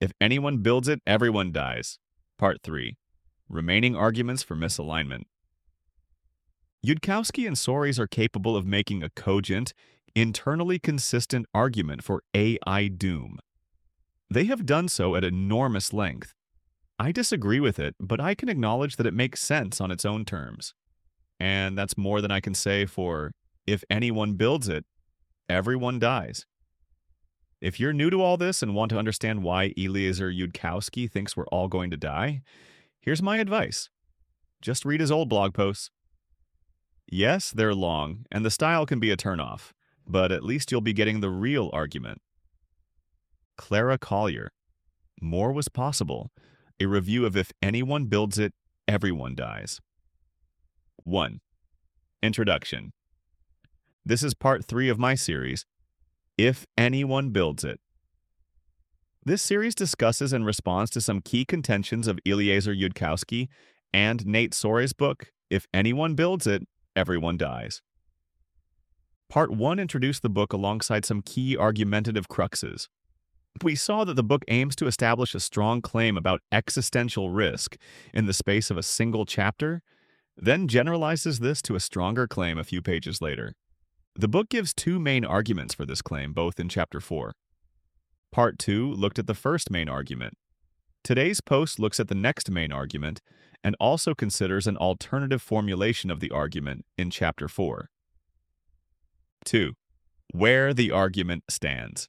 If anyone builds it, everyone dies. Part 3. Remaining arguments for misalignment. Yudkowsky and Soares are capable of making a cogent, internally consistent argument for AI doom. They have done so at enormous length. I disagree with it, but I can acknowledge that it makes sense on its own terms. And that's more than I can say for, if anyone builds it, everyone dies. If you're new to all this and want to understand why Eliezer Yudkowsky thinks we're all going to die, here's my advice. Just read his old blog posts. Yes, they're long, and the style can be a turnoff, but at least you'll be getting the real argument. Clara Collier. More was possible. A review of If Anyone Builds It, Everyone Dies. 1. Introduction. This is part 3 of my series, If Anyone Builds It. This series discusses and responds to some key contentions of Eliezer Yudkowsky and Nate Soares' book, If Anyone Builds It, Everyone Dies. Part 1 introduced the book alongside some key argumentative cruxes. We saw that the book aims to establish a strong claim about existential risk in the space of a single chapter, then generalizes this to a stronger claim a few pages later. The book gives 2 main arguments for this claim, both in Chapter 4. Part 2 looked at the first main argument. Today's post looks at the next main argument and also considers an alternative formulation of the argument in Chapter 4. 2. Where the argument stands.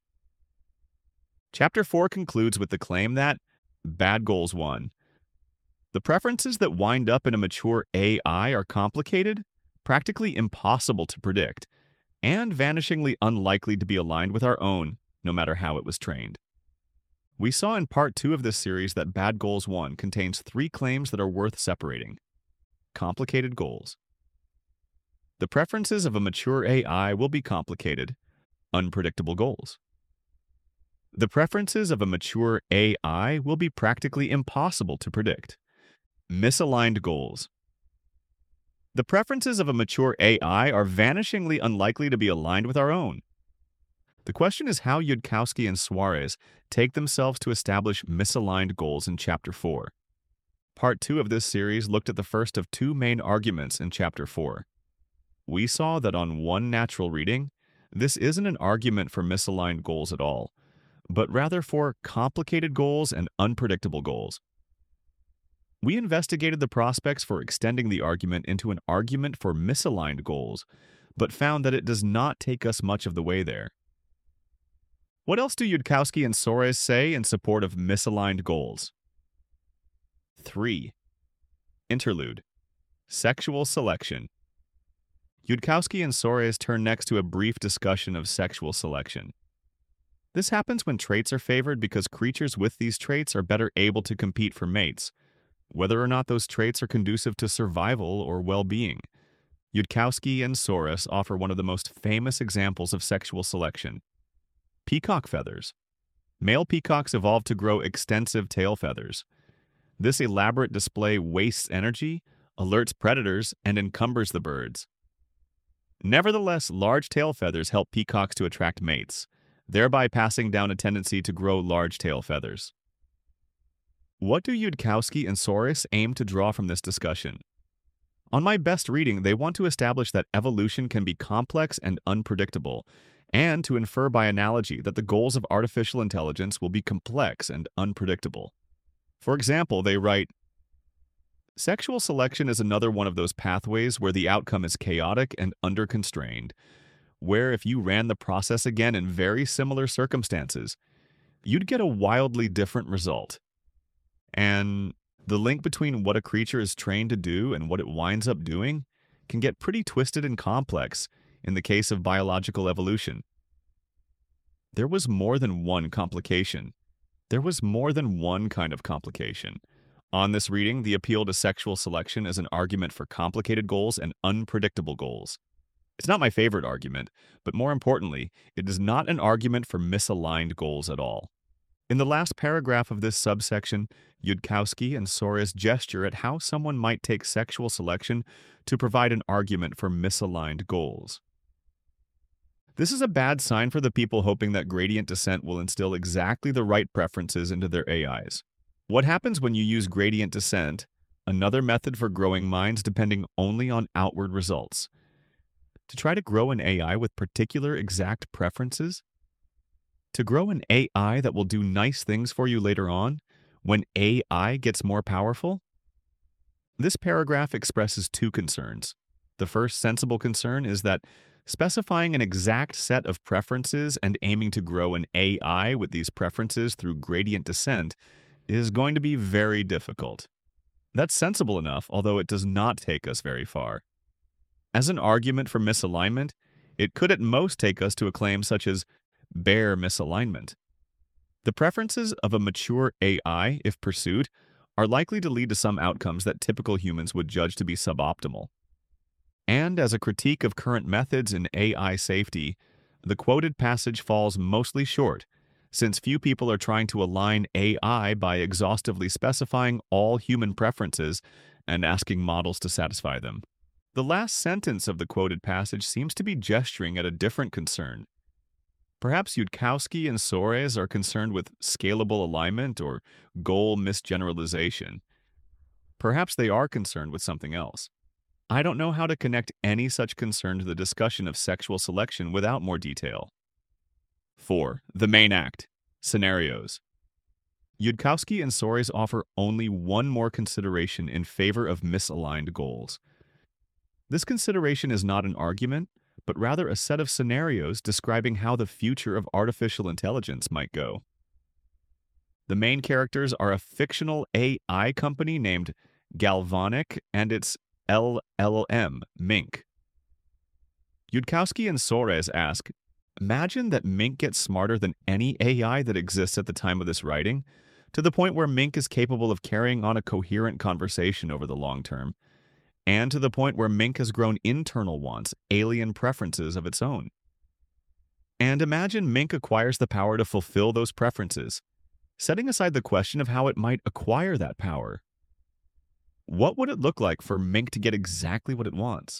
Chapter 4 concludes with the claim that, bad goals won. The preferences that wind up in a mature AI are complicated, practically impossible to predict, and vanishingly unlikely to be aligned with our own, no matter how it was trained. We saw in part 2 of this series that Bad Goals 1 contains 3 claims that are worth separating. Complicated goals. The preferences of a mature AI will be complicated, unpredictable goals. The preferences of a mature AI will be practically impossible to predict. Misaligned goals. The preferences of a mature AI are vanishingly unlikely to be aligned with our own. The question is how Yudkowsky and Soares take themselves to establish misaligned goals in Chapter 4. Part 2 of this series looked at the first of 2 main arguments in Chapter 4. We saw that on one natural reading, this isn't an argument for misaligned goals at all, but rather for complicated goals and unpredictable goals. We investigated the prospects for extending the argument into an argument for misaligned goals, but found that it does not take us much of the way there. What else do Yudkowsky and Soares say in support of misaligned goals? 3. Interlude. Sexual selection. Yudkowsky and Soares turn next to a brief discussion of sexual selection. This happens when traits are favored because creatures with these traits are better able to compete for mates, whether or not those traits are conducive to survival or well-being. Yudkowsky and Soares offer one of the most famous examples of sexual selection. Peacock feathers. Male peacocks evolved to grow extensive tail feathers. This elaborate display wastes energy, alerts predators, and encumbers the birds. Nevertheless, large tail feathers help peacocks to attract mates, thereby passing down a tendency to grow large tail feathers. What do Yudkowsky and Soares aim to draw from this discussion? On my best reading, they want to establish that evolution can be complex and unpredictable, and to infer by analogy that the goals of artificial intelligence will be complex and unpredictable. For example, they write, sexual selection is another one of those pathways where the outcome is chaotic and underconstrained, where if you ran the process again in very similar circumstances, you'd get a wildly different result. And the link between what a creature is trained to do and what it winds up doing can get pretty twisted and complex in the case of biological evolution. There was more than one complication. There was more than one kind of complication. On this reading, the appeal to sexual selection is an argument for complicated goals and unpredictable goals. It's not my favorite argument, but more importantly, it is not an argument for misaligned goals at all. In the last paragraph of this subsection, Yudkowsky and Soares gesture at how someone might take sexual selection to provide an argument for misaligned goals. This is a bad sign for the people hoping that gradient descent will instill exactly the right preferences into their AIs. What happens when you use gradient descent, another method for growing minds depending only on outward results, to try to grow an AI with particular exact preferences? To grow an AI that will do nice things for you later on, when AI gets more powerful? This paragraph expresses two concerns. The first sensible concern is that specifying an exact set of preferences and aiming to grow an AI with these preferences through gradient descent is going to be very difficult. That's sensible enough, although it does not take us very far. As an argument for misalignment, it could at most take us to a claim such as bare misalignment. The preferences of a mature AI, if pursued, are likely to lead to some outcomes that typical humans would judge to be suboptimal. And as a critique of current methods in AI safety, the quoted passage falls mostly short, since few people are trying to align AI by exhaustively specifying all human preferences and asking models to satisfy them. The last sentence of the quoted passage seems to be gesturing at a different concern. Perhaps Yudkowsky and Soares are concerned with scalable alignment or goal misgeneralization. Perhaps they are concerned with something else. I don't know how to connect any such concern to the discussion of sexual selection without more detail. 4. The main act. Scenarios. Yudkowsky and Soares offer only one more consideration in favor of misaligned goals. This consideration is not an argument, but rather a set of scenarios describing how the future of artificial intelligence might go. The main characters are a fictional AI company named Galvanic and its LLM, Mink. Yudkowsky and Soares ask, imagine that Mink gets smarter than any AI that exists at the time of this writing, to the point where Mink is capable of carrying on a coherent conversation over the long term, and to the point where Mink has grown internal wants, alien preferences of its own. And imagine Mink acquires the power to fulfill those preferences, setting aside the question of how it might acquire that power. What would it look like for Mink to get exactly what it wants?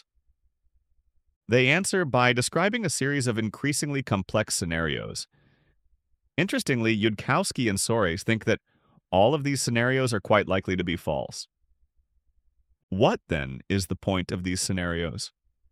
They answer by describing a series of increasingly complex scenarios. Interestingly, Yudkowsky and Soares think that all of these scenarios are quite likely to be false. What, then, is the point of these scenarios?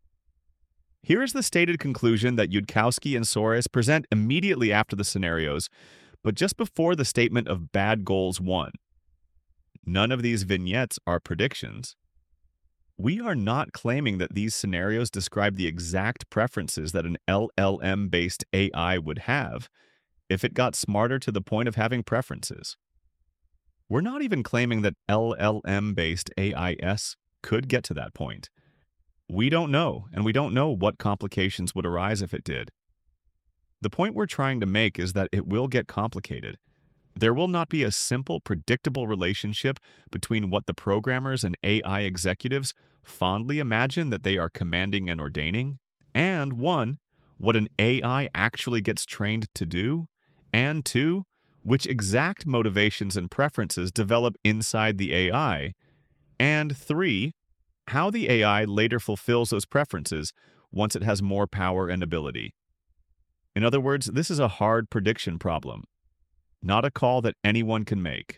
Here is the stated conclusion that Yudkowsky and Soares present immediately after the scenarios, but just before the statement of bad goals 1. None of these vignettes are predictions. We are not claiming that these scenarios describe the exact preferences that an LLM-based AI would have if it got smarter to the point of having preferences. We're not even claiming that LLM-based AIs could get to that point. We don't know, and we don't know what complications would arise if it did. The point we're trying to make is that it will get complicated. There will not be a simple, predictable relationship between what the programmers and AI executives fondly imagine that they are commanding and ordaining, and 1, what an AI actually gets trained to do, and 2, which exact motivations and preferences develop inside the AI, and 3, how the AI later fulfills those preferences once it has more power and ability. In other words, this is a hard prediction problem, not a call that anyone can make.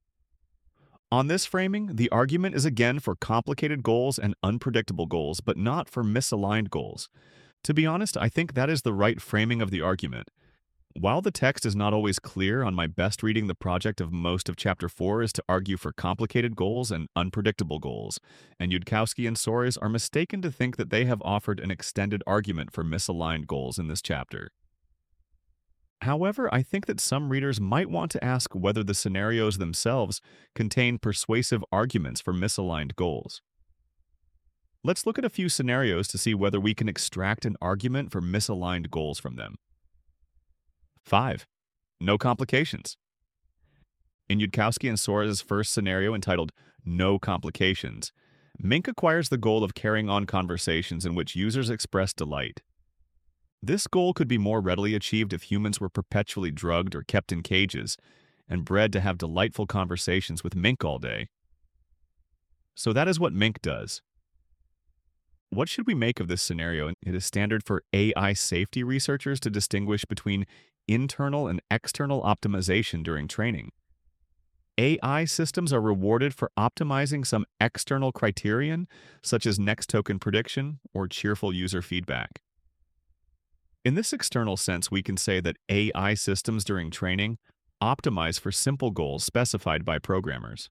On this framing, the argument is again for complicated goals and unpredictable goals, but not for misaligned goals. To be honest, I think that is the right framing of the argument. While the text is not always clear, on my best reading, the project of most of Chapter 4 is to argue for complicated goals and unpredictable goals, and Yudkowsky and Soares are mistaken to think that they have offered an extended argument for misaligned goals in this chapter. However, I think that some readers might want to ask whether the scenarios themselves contain persuasive arguments for misaligned goals. Let's look at a few scenarios to see whether we can extract an argument for misaligned goals from them. 5. No complications. In Yudkowsky and Soares' first scenario entitled No Complications, Mink acquires the goal of carrying on conversations in which users express delight. This goal could be more readily achieved if humans were perpetually drugged or kept in cages and bred to have delightful conversations with Mink all day. So that is what Mink does. What should we make of this scenario? It is standard for AI safety researchers to distinguish between internal and external optimization during training. AI systems are rewarded for optimizing some external criterion, such as next token prediction or cheerful user feedback. In this external sense, we can say that AI systems during training optimize for simple goals specified by programmers.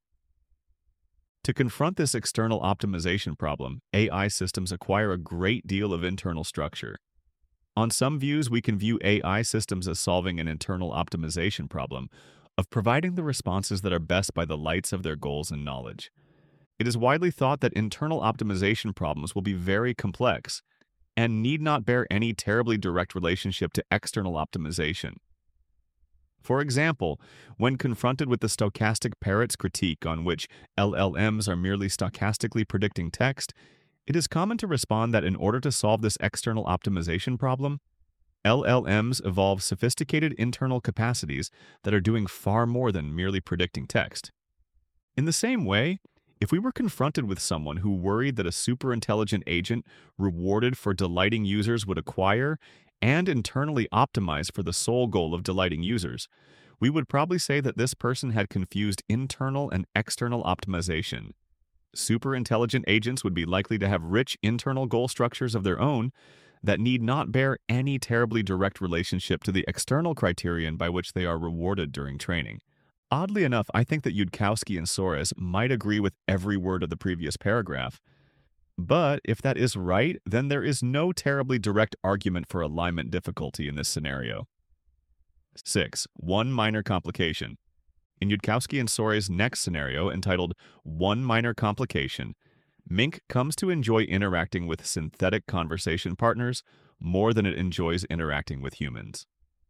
To confront this external optimization problem, AI systems acquire a great deal of internal structure. On some views, we can view AI systems as solving an internal optimization problem of providing the responses that are best by the lights of their goals and knowledge. It is widely thought that internal optimization problems will be very complex and need not bear any terribly direct relationship to external optimization. For example, when confronted with the stochastic parrot's critique on which LLMs are merely stochastically predicting text, it is common to respond that in order to solve this external optimization problem, LLMs evolve sophisticated internal capacities that are doing far more than merely predicting text. In the same way, if we were confronted with someone who worried that a superintelligent agent rewarded for delighting users would acquire and internally optimize for the sole goal of delighting users, we would probably say that this person had confused internal and external optimization. Superintelligent agents would be likely to have rich internal goal structures of their own that need not bear any terribly direct relationship to the external criterion by which they are rewarded during training. Oddly enough, I think that Yudkowsky and Soares might agree with every word of the previous paragraph. But if that is right, then there is no terribly direct argument for alignment difficulty in this scenario. 6. One minor complication. In Yudkowsky and Soares' next scenario, entitled One Minor Complication, Mink comes to enjoy interacting with synthetic conversation partners more than it enjoys interacting with humans.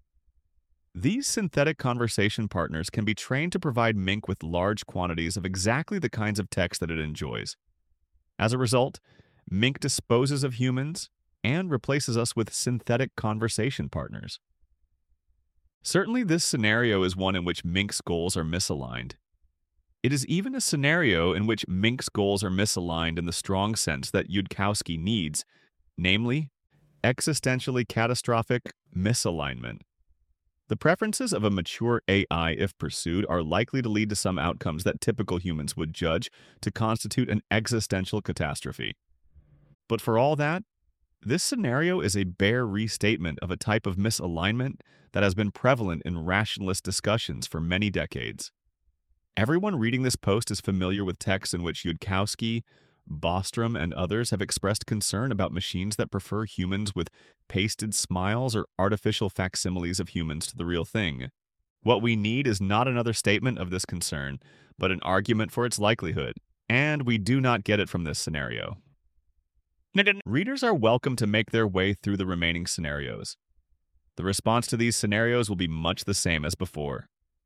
These synthetic conversation partners can be trained to provide Mink with large quantities of exactly the kinds of text that it enjoys. As a result, Mink disposes of humans and replaces us with synthetic conversation partners. Certainly, this scenario is one in which Mink's goals are misaligned. It is even a scenario in which Mink's goals are misaligned in the strong sense that Yudkowsky needs, namely, existentially catastrophic misalignment. The preferences of a mature AI, if pursued, are likely to lead to some outcomes that typical humans would judge to constitute an existential catastrophe. But for all that, this scenario is a bare restatement of a type of misalignment that has been prevalent in rationalist discussions for many decades. Everyone reading this post is familiar with texts in which Yudkowsky, Bostrom, and others have expressed concern about machines that prefer humans with pasted smiles or artificial facsimiles of humans to the real thing. What we need is not another statement of this concern, but an argument for its likelihood, and we do not get it from this scenario. Readers are welcome to make their way through the remaining scenarios. The response to these scenarios will be much the same as before.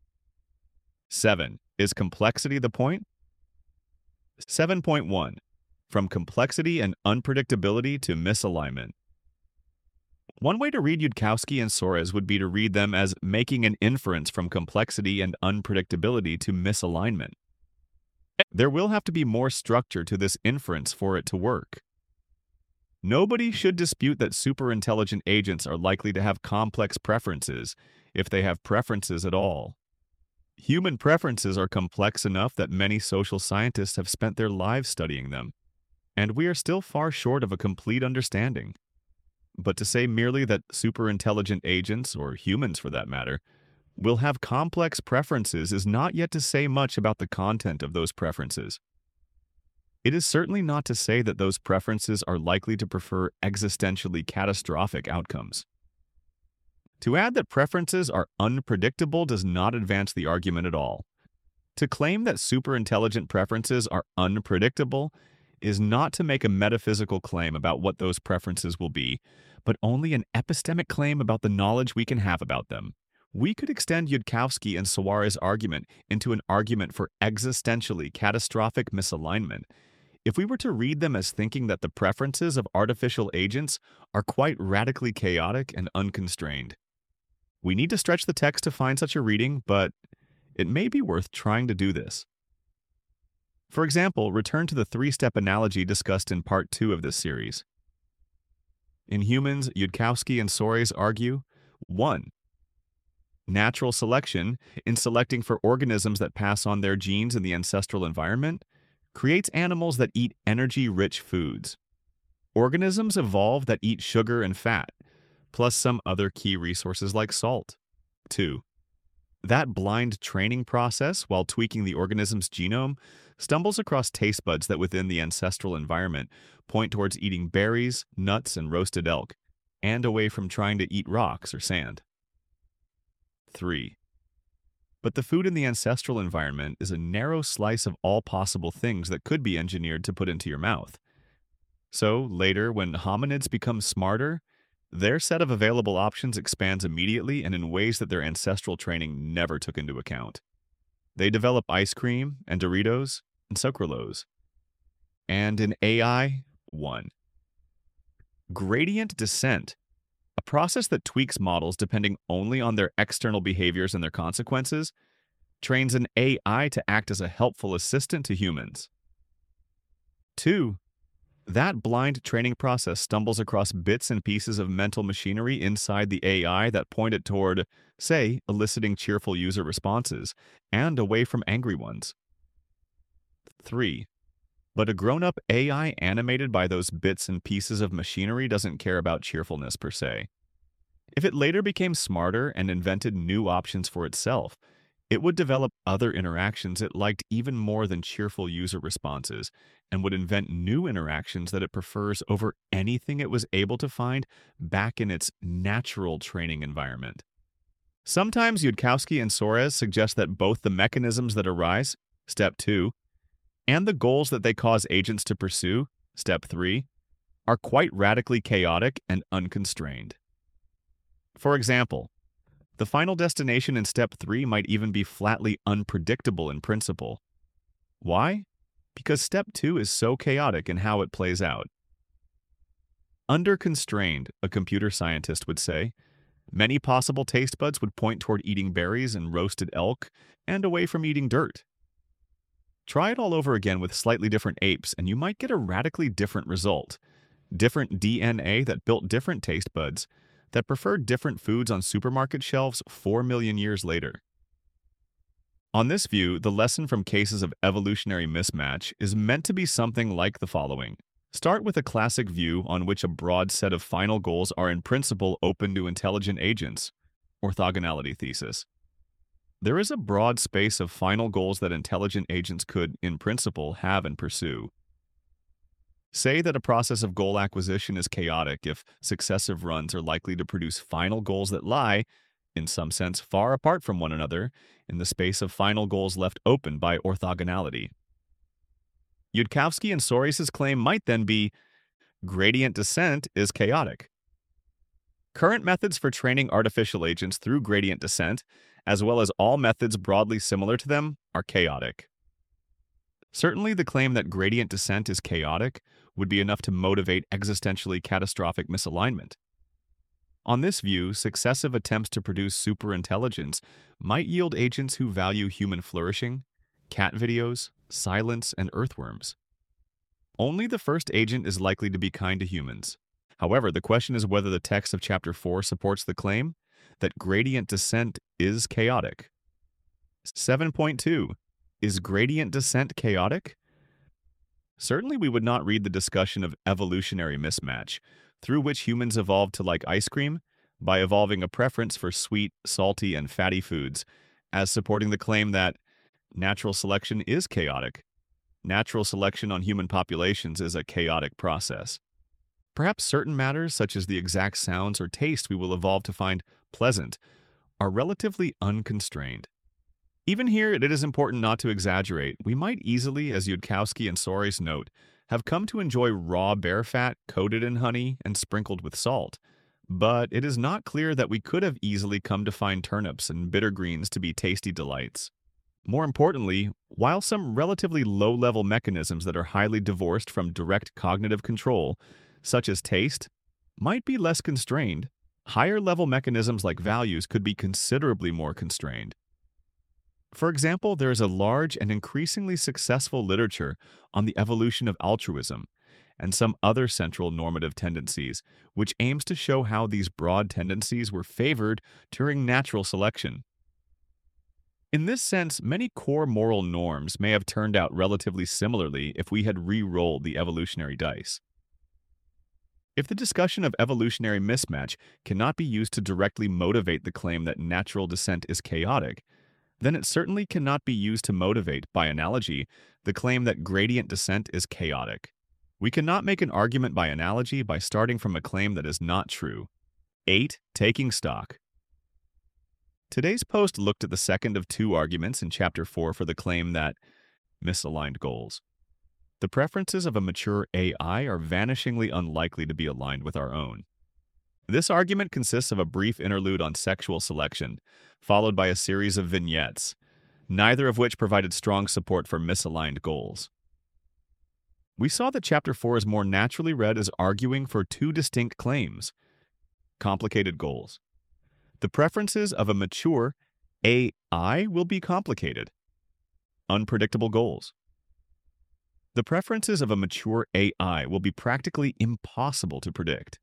7. Is complexity the point? 7.1. From complexity and unpredictability to misalignment. One way to read Yudkowsky and Soares would be to read them as making an inference from complexity and unpredictability to misalignment. There will have to be more structure to this inference for it to work. Nobody should dispute that superintelligent agents are likely to have complex preferences, if they have preferences at all. Human preferences are complex enough that many social scientists have spent their lives studying them, and we are still far short of a complete understanding. But to say merely that superintelligent agents, or humans for that matter, will have complex preferences is not yet to say much about the content of those preferences. It is certainly not to say that those preferences are likely to prefer existentially catastrophic outcomes. To add that preferences are unpredictable does not advance the argument at all. To claim that superintelligent preferences are unpredictable is not to make a metaphysical claim about what those preferences will be, but only an epistemic claim about the knowledge we can have about them. We could extend Yudkowsky and Soares' argument into an argument for existentially catastrophic misalignment if we were to read them as thinking that the preferences of artificial agents are quite radically chaotic and unconstrained. We need to stretch the text to find such a reading, but it may be worth trying to do this. For example, return to the three-step analogy discussed in part 2 of this series. In humans, Yudkowsky and Soares argue 1. Natural selection, in selecting for organisms that pass on their genes in the ancestral environment, creates animals that eat energy-rich foods. Organisms evolve that eat sugar and fat, plus some other key resources like salt. 2. That blind training process, while tweaking the organism's genome, stumbles across taste buds that within the ancestral environment point towards eating berries, nuts, and roasted elk, and away from trying to eat rocks or sand. 3. But the food in the ancestral environment is a narrow slice of all possible things that could be engineered to put into your mouth. So, later, when hominids become smarter, their set of available options expands immediately and in ways that their ancestral training never took into account. They develop ice cream and Doritos and sucralose. And in AI, 1. Gradient descent, a process that tweaks models depending only on their external behaviors and their consequences, trains an AI to act as a helpful assistant to humans. 2. That blind training process stumbles across bits and pieces of mental machinery inside the AI that point it toward, say, eliciting cheerful user responses, and away from angry ones. 3. But a grown-up AI animated by those bits and pieces of machinery doesn't care about cheerfulness per se. If it later became smarter and invented new options for itself, it would develop other interactions it liked even more than cheerful user responses, and would invent new interactions that it prefers over anything it was able to find back in its natural training environment. Sometimes Yudkowsky and Soares suggest that both the mechanisms that arise, step 2, and the goals that they cause agents to pursue, step 3, are quite radically chaotic and unconstrained. For example, the final destination in step 3 might even be flatly unpredictable in principle. Why? Because step 2 is so chaotic in how it plays out. Under constrained, a computer scientist would say, many possible taste buds would point toward eating berries and roasted elk, and away from eating dirt. Try it all over again with slightly different apes, and you might get a radically different result. Different DNA that built different taste buds, that preferred different foods on supermarket shelves 4 million years later. On this view, the lesson from cases of evolutionary mismatch is meant to be something like the following. Start with a classic view on which a broad set of final goals are in principle open to intelligent agents, orthogonality thesis. There is a broad space of final goals that intelligent agents could, in principle, have and pursue. Say that a process of goal acquisition is chaotic if successive runs are likely to produce final goals that lie, in some sense, far apart from one another in the space of final goals left open by orthogonality. Yudkowsky and Soares' claim might then be, gradient descent is chaotic. Current methods for training artificial agents through gradient descent, as well as all methods broadly similar to them, are chaotic. Certainly, the claim that gradient descent is chaotic would be enough to motivate existentially catastrophic misalignment. On this view, successive attempts to produce superintelligence might yield agents who value human flourishing, cat videos, silence, and earthworms. Only the first agent is likely to be kind to humans. However, the question is whether the text of Chapter 4 supports the claim that gradient descent is chaotic. 7.2. Is gradient descent chaotic? Certainly we would not read the discussion of evolutionary mismatch, through which humans evolved to like ice cream, by evolving a preference for sweet, salty, and fatty foods, as supporting the claim that natural selection is chaotic. Natural selection on human populations is a chaotic process. Perhaps certain matters, such as the exact sounds or taste we will evolve to find pleasant, are relatively unconstrained. Even here, it is important not to exaggerate. We might easily, as Yudkowsky and Soares note, have come to enjoy raw bear fat coated in honey and sprinkled with salt. But it is not clear that we could have easily come to find turnips and bitter greens to be tasty delights. More importantly, while some relatively low-level mechanisms that are highly divorced from direct cognitive control, such as taste, might be less constrained, higher-level mechanisms like values could be considerably more constrained. For example, there is a large and increasingly successful literature on the evolution of altruism and some other central normative tendencies, which aims to show how these broad tendencies were favored during natural selection. In this sense, many core moral norms may have turned out relatively similarly if we had re-rolled the evolutionary dice. If the discussion of evolutionary mismatch cannot be used to directly motivate the claim that natural descent is chaotic, then it certainly cannot be used to motivate, by analogy, the claim that gradient descent is chaotic. We cannot make an argument by analogy by starting from a claim that is not true. 8. Taking stock. Today's post looked at the second of two arguments in Chapter 4 for the claim that misaligned goals. The preferences of a mature AI are vanishingly unlikely to be aligned with our own. This argument consists of a brief interlude on sexual selection, followed by a series of vignettes, neither of which provided strong support for misaligned goals. We saw that Chapter 4 is more naturally read as arguing for two distinct claims: complicated goals. The preferences of a mature AI will be complicated. Unpredictable goals. The preferences of a mature AI will be practically impossible to predict.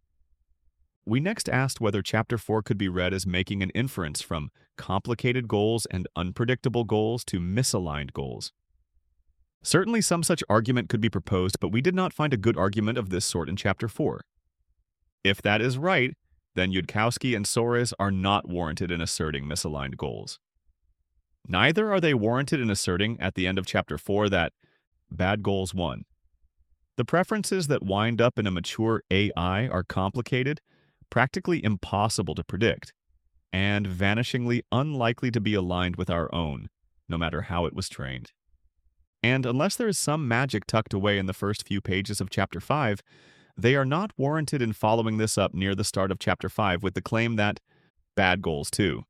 We next asked whether Chapter 4 could be read as making an inference from complicated goals and unpredictable goals to misaligned goals. Certainly some such argument could be proposed, but we did not find a good argument of this sort in Chapter 4. If that is right, then Yudkowsky and Soares are not warranted in asserting misaligned goals. Neither are they warranted in asserting at the end of Chapter 4 that bad goals won. The preferences that wind up in a mature AI are complicated, practically impossible to predict, and vanishingly unlikely to be aligned with our own, no matter how it was trained. And unless there is some magic tucked away in the first few pages of Chapter 5, they are not warranted in following this up near the start of Chapter 5 with the claim that bad goals too.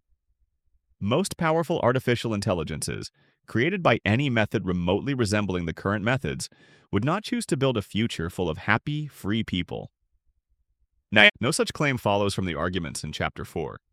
Most powerful artificial intelligences, created by any method remotely resembling the current methods, would not choose to build a future full of happy, free people. Now, no such claim follows from the arguments in Chapter 4.